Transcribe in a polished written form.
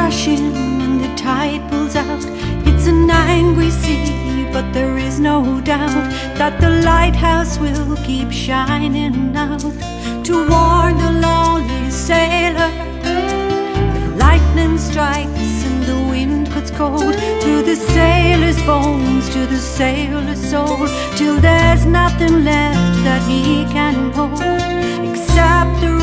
crashing and the tide pulls out. It's an angry sea, but there is no doubt that the lighthouse will keep shining out to warn the lonely sailor. The lightning strikes and the wind cuts cold to the sailor's bones, to the sailor's soul, till there's nothing left that he can hold except the